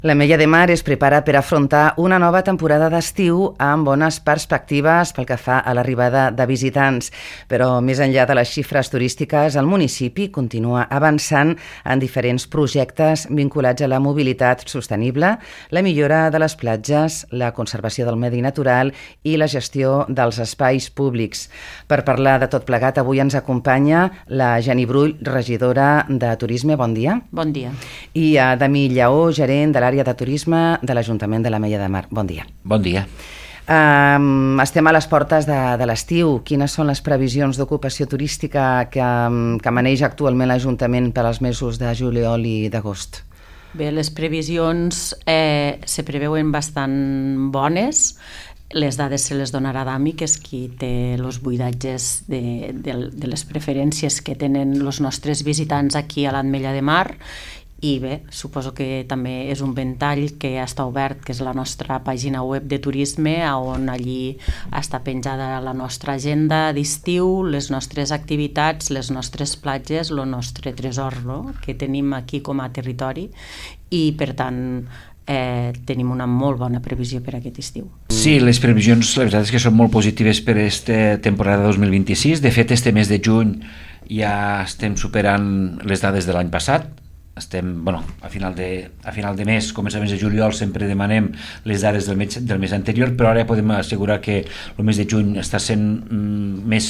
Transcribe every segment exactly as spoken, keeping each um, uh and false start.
L'Ametlla de Mar es prepara per afrontar una nova temporada d'estiu amb bones perspectives pel que fa a l'arribada de visitants. Però més enllà de les xifres turístiques, el municipi continua avançant en diferents projectes vinculats a la mobilitat sostenible, la millora de les platges, la conservació del medi natural i la gestió dels espais públics. Per parlar de tot plegat, avui ens acompanya la Geni Brull, regidora de Turisme. Bon dia. Bon dia. I a Damí Lleó, gerent de l'àrea de turisme de l'Ajuntament de l'Ametlla de Mar. Bon dia. Bon dia. Um, estem a les portes de, de l'estiu. Quines són les previsions d'ocupació turística que, que maneja actualment l'Ajuntament per als mesos de juliol i d'agost? Bé, les previsions eh, se preveuen bastant bones. Les dades se les donarà Dami, que és qui té els buidatges de, de, de les preferències que tenen els nostres visitants aquí a l'Ametlla de Mar. I bé, suposo que també és un ventall que està obert, que és la nostra pàgina web de turisme, on allí està penjada la nostra agenda d'estiu, les nostres activitats, les nostres platges, el nostre tresor, no?, que tenim aquí com a territori, i per tant eh, tenim una molt bona previsió per aquest estiu. Sí, les previsions la veritat és que són molt positives per aquesta temporada dos mil vint-i-sis. De fet, este mes de juny ja estem superant les dades de l'any passat. Estem, bueno, a final de, a final de mes, començaments de juliol, sempre demanem les dades del mes, del mes anterior, però ara podem assegurar que el mes de juny està sent mm, més,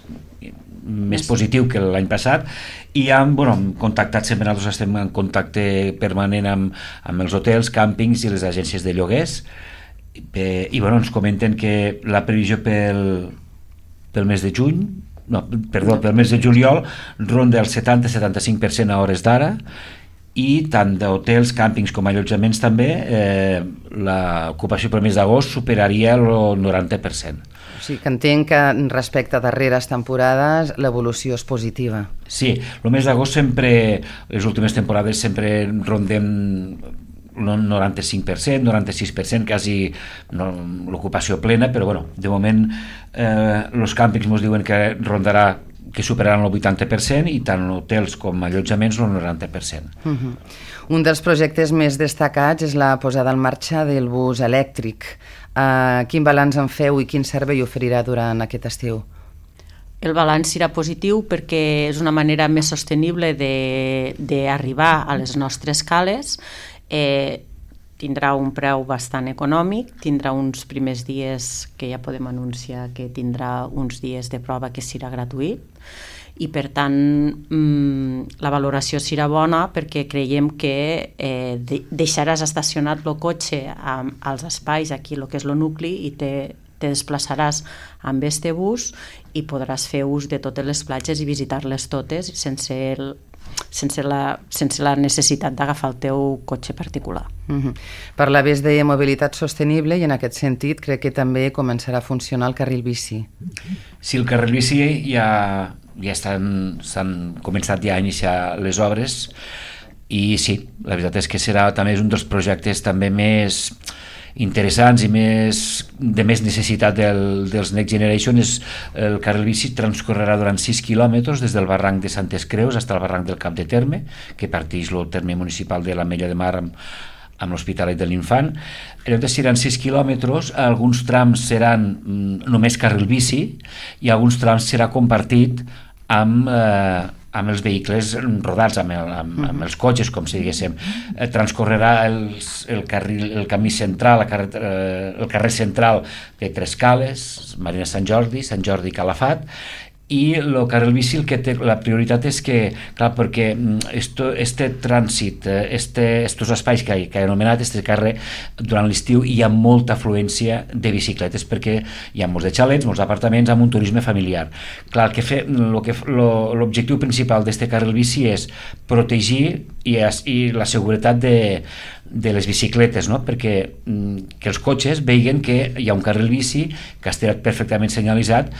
més positiu que l'any passat, i hem, bueno, hem contactat, sempre nosaltres estem en contacte permanent amb, amb els hotels, càmpings i les agències de lloguers, eh, i bueno, ens comenten que la previsió pel, pel mes de juny, no, perdó, pel mes de juliol ronda el setanta a setanta-cinc per cent a hores d'ara, i tant d'hotels, càmpings com allotjaments també, eh, l'ocupació pel mes d'agost superaria el noranta per cent. O sigui que entenc que respecte a darreres temporades l'evolució és positiva. Sí, el mes d'agost sempre, les últimes temporades sempre rondem noranta-cinc per cent, noranta-sis per cent, quasi no, l'ocupació plena, però bueno, de moment eh, els càmpings ens diuen que rondarà, que superaran el vuitanta per cent, i tant hotels com allotjaments el noranta per cent. Uh-huh. Un dels projectes més destacats és la posada en marxa del bus elèctric. Uh, quin balanç en feu i quin servei oferirà durant aquest estiu? El balanç serà positiu perquè és una manera més sostenible d'arribar a les nostres cales. Eh, tindrà un preu bastant econòmic, tindrà uns primers dies que ja podem anunciar que tindrà uns dies de prova que serà gratuït, i per tant mmm, la valoració serà bona perquè creiem que eh, de, deixaràs estacionat el cotxe amb, als espais, aquí el que és el nucli, i te, te desplaçaràs amb este bus i podràs fer ús de totes les platges i visitar-les totes sense el sense la, sense la necessitat d'agafar el teu cotxe particular. Uh-huh. Parlaves de mobilitat sostenible i en aquest sentit crec que també començarà a funcionar el carril bici. Sí, el carril bici ja, ja estan, s'han començat ja a iniciar les obres, i sí, la veritat és que serà també un dels projectes també més interessants i més, de més necessitat del, dels Next Generation. És, el carril bici transcorrerà durant sis quilòmetres des del barranc de Santes Creus fins al barranc del Cap de Terme, que parteix el terme municipal de l'Ametlla de Mar amb, amb l'Hospitalet de l'Infant. Llavors seran sis quilòmetres, alguns trams seran mm, només carril bici i alguns trams serà compartit amb eh, amb els vehicles rodats, amb, el, amb, amb els cotxes, com si diguéssim. Eh, transcorrerà els, el, carril, el camí central, el carrer, eh, el carrer central de Tres Cales, Marina Sant Jordi, Sant Jordi i Calafat, i el carril bici el que té la prioritat és que, clar, perquè esto, este trànsit, este, estos espais que, que he anomenat, este carrer, durant l'estiu hi ha molta afluència de bicicletes perquè hi ha molts de xalets, molts apartaments amb un turisme familiar. Clar, el que fe, lo que, lo, l'objectiu principal d'este carril bici és protegir i, i la seguretat de, de les bicicletes, no? Perquè que els cotxes veguen que hi ha un carril bici que està perfectament senyalitzat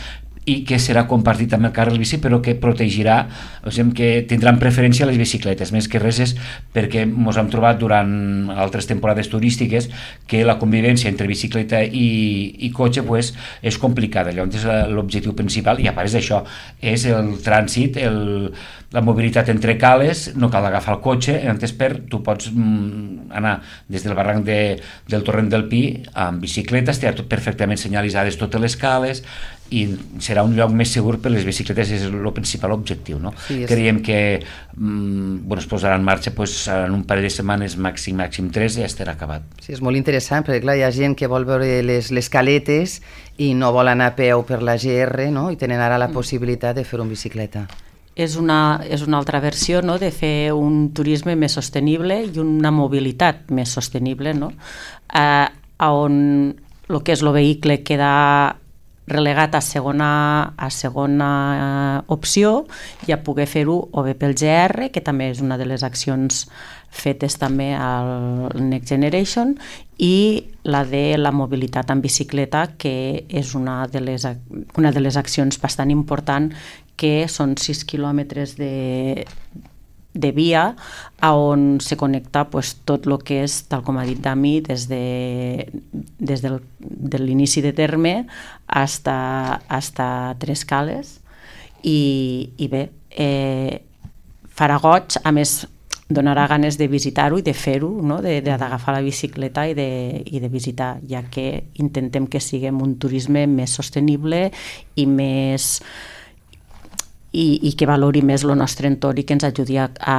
i que serà compartit amb el carril bici, però que protegirà, o sigui, que tindran preferència les bicicletes. Més que res és perquè ens hem trobat durant altres temporades turístiques que la convivència entre bicicleta i, i cotxe pues, és complicada. Llavors l'objectiu principal, i a part és això, és el trànsit, el, la mobilitat entre cales, no cal agafar el cotxe, antes per tu pots mm, anar des del barranc de, del Torrent del Pi amb bicicleta, estarà tot perfectament senyalitzades totes les cales, i serà un lloc més segur per les bicicletes, és el principal objectiu, no? Sí, és... Creiem que mm, bueno, es posarà en marxa pues, en un parell de setmanes, màxim, màxim tres, i ja estarà acabat. Sí, és molt interessant, perquè clar, hi ha gent que vol veure les, les caletes i no vol anar a peu per la G R, no? I tenen ara la possibilitat de fer-ho en bicicleta. És una, és una altra versió, no?, de fer un turisme més sostenible i una mobilitat més sostenible, no? Eh, on el que és el vehicle queda relegat a segona, a segona opció i a poder fer-ho o bé pel G R, que també és una de les accions fetes també al Next Generation, i la de la mobilitat en bicicleta, que és una de les, una de les accions bastant important, que són sis quilòmetres de, de via on se connecta pues, tot el que és, tal com ha dit Dami, des de, des del, de l'inici de terme hasta, hasta Tres Cales, i, i bé, eh, farà goig, a més donarà ganes de visitar-ho i de fer-ho, no? d'agafar la bicicleta i de, i de visitar, ja que intentem que siguem un turisme més sostenible i més... I, i que valori més el nostre entorn i que ens ajudi a, a,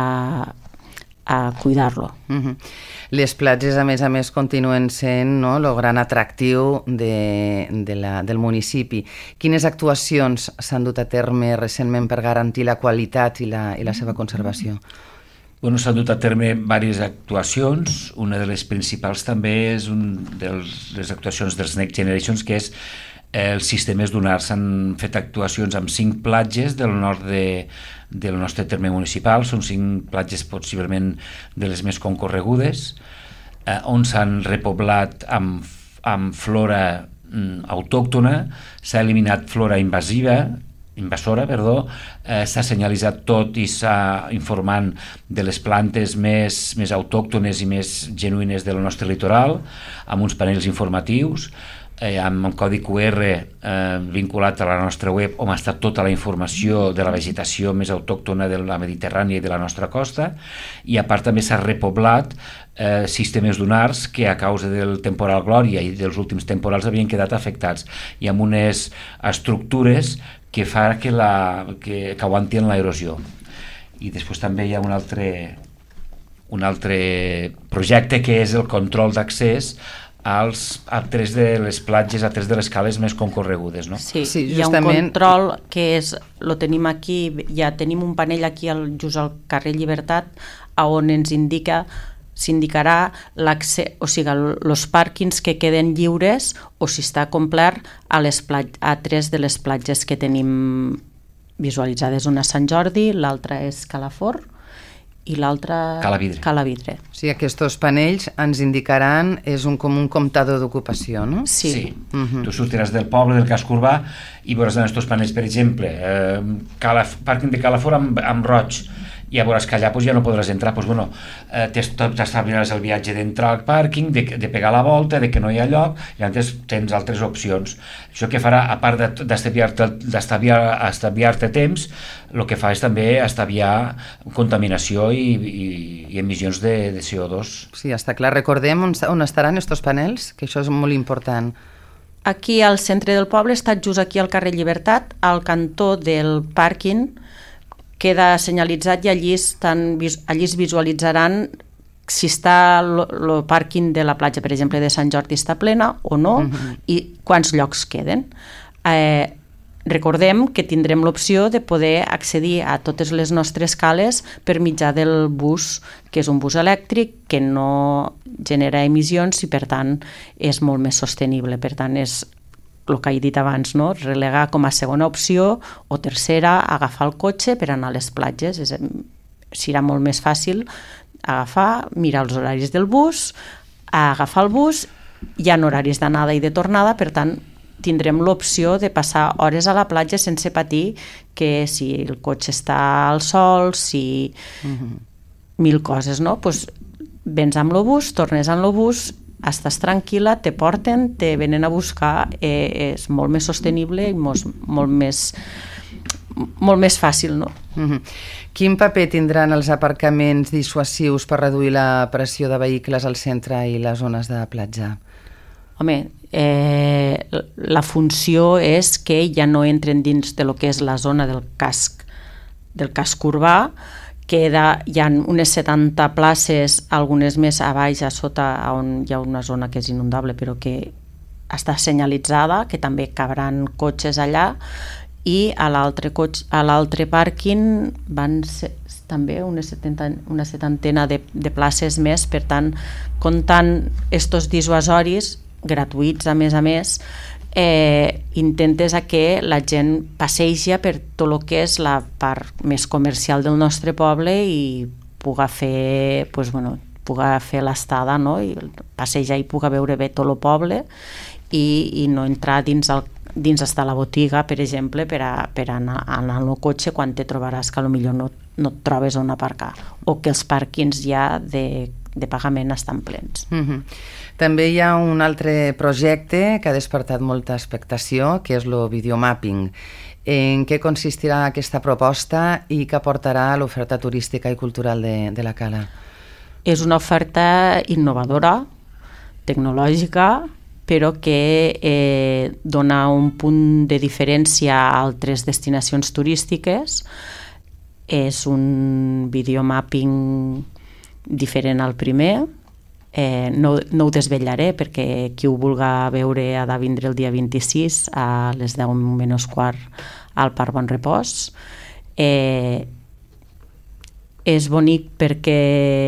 a cuidar-lo. Uh-huh. Les platges, a més a més, continuen sent, no, el gran atractiu de, de la, del municipi. Quines actuacions s'han dut a terme recentment per garantir la qualitat i la, i la seva conservació? Bueno, s'han dut a terme diverses actuacions. Una de les principals també és una de les actuacions dels Next Generations, que és els sistemes dunars. S'han fet actuacions amb cinc platges del nord de, del nostre terme municipal. Són cinc platges possiblement de les més concorregudes, eh, on s'han repoblat amb, amb flora mm, autòctona, s'ha eliminat flora invasiva, invasora, perdó, eh, s'ha senyalitzat tot i s'ha informant de les plantes més, més autòctones i més genuïnes del nostre litoral, amb uns panells informatius, Eh, amb un codi Q R eh, vinculat a la nostra web, on està tota la informació de la vegetació més autòctona de la Mediterrània i de la nostra costa, i a part també s'ha repoblat eh, sistemes dunars que a causa del temporal Glòria i dels últims temporals havien quedat afectats, i amb unes estructures que fa que, la, que, que aguantin l'erosió. I després també hi ha un altre, un altre projecte que és el control d'accés als, a tres de les platges, a tres de les cales més concorregudes, no? Sí, sí, hi ha justament... un control que és, lo tenim aquí, ja tenim un panell aquí al, just al carrer Llibertat, on ens indica, s'indicarà l'accés, o sigui, els pàrquings que queden lliures o si està complert a, les plat... a tres de les platges que tenim visualitzades, una a Sant Jordi, l'altra és Calafort, i l'altra Calavidre. Calavidre. O sigui, aquests panells ens indicaran, és un, com un comptador d'ocupació, no? Sí. sí. Uh-huh. Tu sortiràs del poble, del casc urbà, i veuràs en aquests panells, per exemple, eh, Calaf, pàrquing de Calafort amb, amb roig, i a veuràs que allà pues, ja no podràs entrar, pues, bueno, eh, t'estalviaràs el viatge d'entrar al pàrquing, de, de pegar la volta, de que no hi ha lloc, i llavors tens altres opcions. Això que farà, a part d'estalviar-te d'estalviar-te temps, el que fa és també estalviar contaminació i, i, i emissions de, de C O dos. Sí, està clar. Recordem on, on estaran aquests panells, que això és molt important. Aquí al centre del poble, està just aquí al carrer Llibertat, al cantó del pàrquing, queda senyalitzat i allí, estan, allí es visualitzaran si està el pàrquing de la platja, per exemple, de Sant Jordi està plena o no, uh-huh. i quants llocs queden. Eh, recordem que tindrem l'opció de poder accedir a totes les nostres cales per mitjà del bus, que és un bus elèctric, que no genera emissions i, per tant, és molt més sostenible. Per tant, és el que he dit abans, no? Relegar com a segona opció o tercera, agafar el cotxe per anar a les platges. És, serà molt més fàcil agafar, mirar els horaris del bus, agafar el bus, hi ha horaris d'anada i de tornada, per tant, tindrem l'opció de passar hores a la platja sense patir que si el cotxe està al sol, si... Uh-huh. Mil coses, no? Pues, vens amb l'obús, tornes amb l'obús, estàs tranquil·la, te porten, te venen a buscar, eh, és molt més sostenible i molt, molt més molt més fàcil, no? Uh-huh. Quin paper tindran els aparcaments dissuasius per reduir la pressió de vehicles al centre i les zones de platja? Home, eh, la funció és que ja no entren dins de lo que és la zona del casc, del casc urbà, queda, hi ha unes setanta places, algunes més a baix, a sota, on hi ha una zona que és inundable, però que està senyalitzada, que també cabran cotxes allà, i a l'altre a l'altre pàrquing van ser també una, setenta, una setantena de, de places més, per tant, comptant estos dissuasoris gratuïts, a més a més, eh, intentes a que la gent passeja per tot el que és la part més comercial del nostre poble i puga fer, pues, bueno, puga fer l'estada, no? I passejar i puga veure bé tot el poble i, i no entrar dins el dins estar a la botiga, per exemple, per, a, per anar, anar al cotxe quan te trobaràs que potser no, no et trobes on aparcar, o que els pàrquings ja de, de pagament estan plens. Mm-hmm. També hi ha un altre projecte que ha despertat molta expectació, que és el videomapping. En què consistirà aquesta proposta i què aportarà a l'oferta turística i cultural de, de la Cala? És una oferta innovadora, tecnològica, però que eh, dona un punt de diferència a altres destinacions turístiques. És un videomapping diferent al primer. Eh, no, no ho desvetllaré perquè qui ho vulga veure ha de vindre el dia vint-i-sis a les deu menys quart al Parc Bon Repòs. Eh, és bonic perquè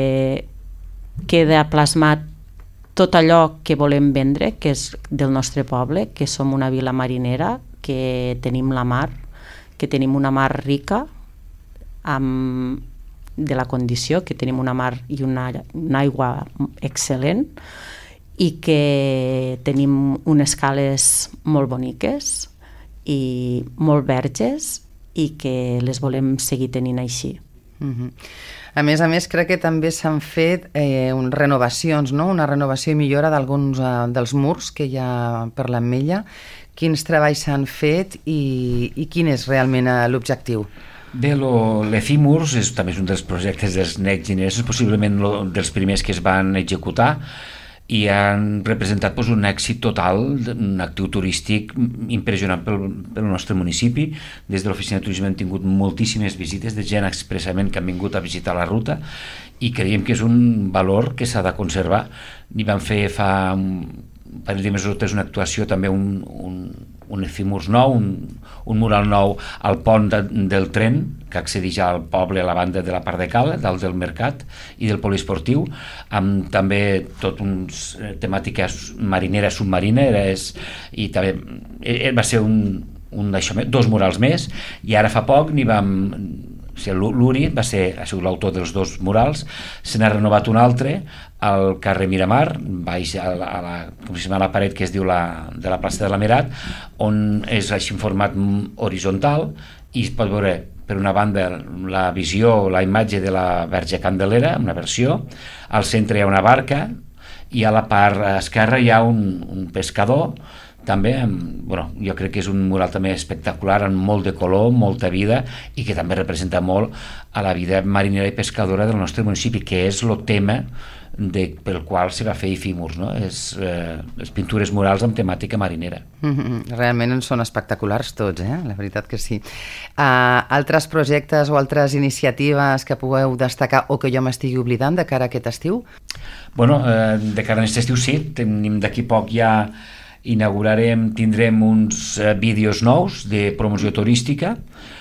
queda plasmat tot allò que volem vendre, que és del nostre poble, que som una vila marinera, que tenim la mar, que tenim una mar rica, amb, de la condició, que tenim una mar i una, una aigua excel·lent, i que tenim unes cales molt boniques i molt verges i que les volem seguir tenint així. Mm-hmm. A més a més, crec que també s'han fet eh, un, renovacions, no? Una renovació i millora d'alguns eh, dels murs que hi ha per l'Ametlla. Quins treballs s'han fet i, i quin és realment eh, l'objectiu? Bé, l'Efímurs és també és un dels projectes dels Next Generation, possiblement lo, dels primers que es van executar, i han representat pues, un èxit total, un actiu turístic impressionant pel, pel nostre municipi. Des de l'oficina de turisme hem tingut moltíssimes visites de gent expressament que han vingut a visitar la ruta i creiem que és un valor que s'ha de conservar. N'hi vam fer fa un parell de mesos una actuació, també un, un, un efímurs nou, un, un mural nou al pont de, del tren que accedeix al poble a la banda de la part de Cala, dalt del mercat i del poliesportiu, amb també tot uns temàtiques marinera, submarina, era, és, i també eh, va ser un, un d'això, dos murals més, i ara fa poc n'hi vam... O sigui, l'Uri va ser, ha sigut l'autor dels dos murals, se n'ha renovat un altre al carrer Miramar, baix a la, a la, com si a la paret que es diu la, de la plaça de la Merat, on és així en format horitzontal i es pot veure per una banda la visió, la imatge de la Verge Candelera, una versió, al centre hi ha una barca i a la part esquerra hi ha un, un pescador, també, bueno, jo crec que és un mural també espectacular, amb molt de color, molta vida, i que també representa molt a la vida marinera i pescadora del nostre municipi, que és el tema de, pel qual se va fer Efímurs, no? És, eh, les pintures murals amb temàtica marinera. Mm-hmm. Realment són espectaculars tots, eh? La veritat que sí. Uh, altres projectes o altres iniciatives que pugueu destacar o que jo m'estigui oblidant de cara a aquest estiu? Bueno, eh, de cara a aquest estiu sí, tenim d'aquí poc ja inaugurarem, tindrem uns eh, vídeos nous de promoció turística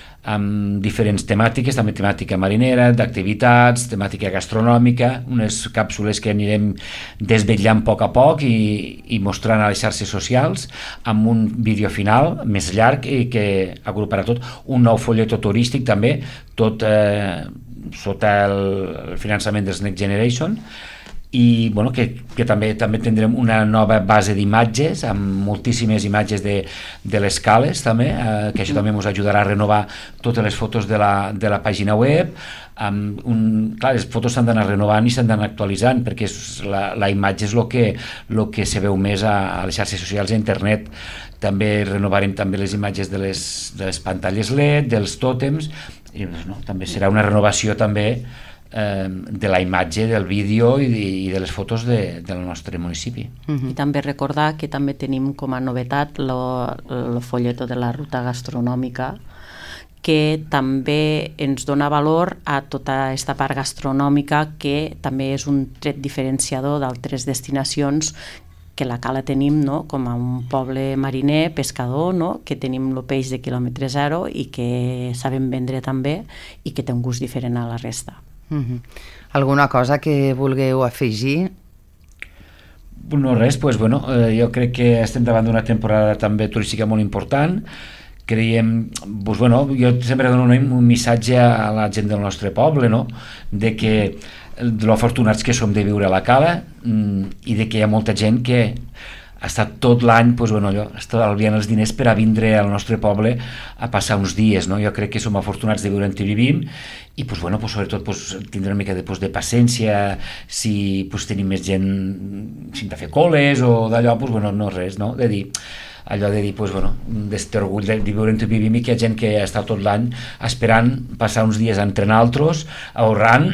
amb diferents temàtiques, també temàtica marinera, d'activitats, temàtica gastronòmica, unes càpsules que anirem desvetllant a poc a poc i, i mostrant a les xarxes socials, amb un vídeo final més llarg i que agruparà tot, un nou folletó turístic també, tot eh, sota el, el finançament dels Next Generation, i bueno, que, que també també tindrem una nova base d'imatges amb moltíssimes imatges de, de les cales també, eh, que això també ens ajudarà a renovar totes les fotos de la, de la pàgina web. Amb un, clar, les fotos s'han d'anar renovant i s'han d'anar actualitzant perquè és, la, la imatge és el que, lo que se veu més a, a les xarxes socials i a internet. També renovarem també les imatges de les, de les pantalles L E D, dels tòtems, i doncs, no, també serà una renovació també de la imatge, del vídeo i de, i de les fotos de, del nostre municipi. Uh-huh. I també recordar que també tenim com a novetat el folleto de la ruta gastronòmica, que també ens dona valor a tota aquesta part gastronòmica, que també és un tret diferenciador d'altres destinacions que la Cala tenim, no? Com a un poble mariner, pescador, no? Que tenim el peix de quilòmetre zero i que sabem vendre també i que té un gust diferent a la resta. Uh-huh. Alguna cosa que vulgueu afegir? No, res, pues, bueno, eh, jo crec que estem davant d'una temporada també turística molt important. Creiem, pues, bueno, jo sempre dono un missatge a la gent del nostre poble, no? De que de lo afortunats que som de viure a la Cala i de que hi ha molta gent que ha estat tot l'any, pues, bueno, allò, estalviant els diners per a vindre al nostre poble a passar uns dies, no? Jo crec que som afortunats de viure on vivim i, pues, bueno, pues, sobretot pues, tindre una mica de, pues, de paciència si pues, tenim més gent, si hem de fer coles o d'allò, pues, bueno, no res, no? De dir, allò de dir, pues, bueno, d'aquest orgull de, de viure on vivim i que hi ha gent que ha estat tot l'any esperant passar uns dies entre naltros, ahorrant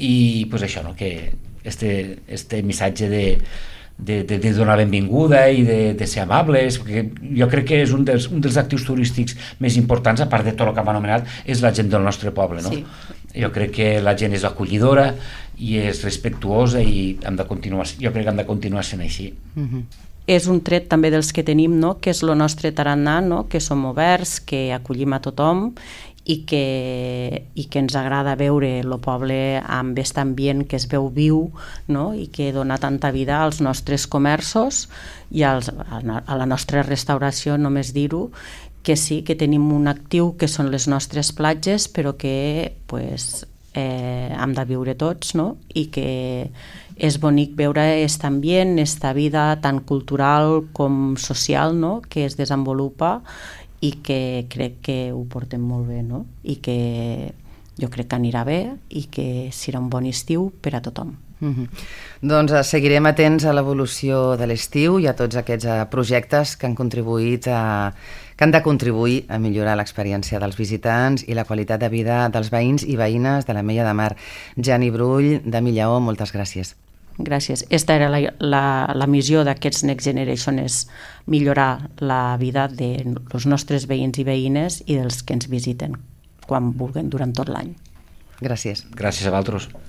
i, pues, això, no? Que este, este missatge de De, de, de donar benvinguda i de, de ser amables, perquè jo crec que és un dels, un dels actius turístics més importants, a part de tot el que hem anomenat, és la gent del nostre poble, no? Sí. Jo crec que la gent és acollidora i és respectuosa i hem de continuar, jo crec que hem de continuar sent així. Uh-huh. És un tret també dels que tenim, no? Que és el nostre tarannà, no? Que som oberts, que acollim a tothom i que, i que ens agrada veure el poble amb aquest ambient que es veu viu, no? I que dona tanta vida als nostres comerços i als, a la nostra restauració, només dir-ho, que sí que tenim un actiu que són les nostres platges, però que pues, eh, hem de viure tots, no? I que és bonic veure aquest ambient, aquesta vida tan cultural com social, no? Que es desenvolupa i que crec que ho portem molt bé, no? I que jo crec que anirà bé i que serà un bon estiu per a tothom. Mm-hmm. Doncs seguirem atents a l'evolució de l'estiu i a tots aquests projectes que han contribuït a, que han de contribuir a millorar l'experiència dels visitants i la qualitat de vida dels veïns i veïnes de l'Ametlla de Mar. Jani Brull, de Millaó, moltes gràcies. Gràcies. Esta era la, la, la missió d'aquests Next Generation, és millorar la vida dels nostres veïns i veïnes i dels que ens visiten quan vulguin durant tot l'any. Gràcies. Gràcies a vosaltres.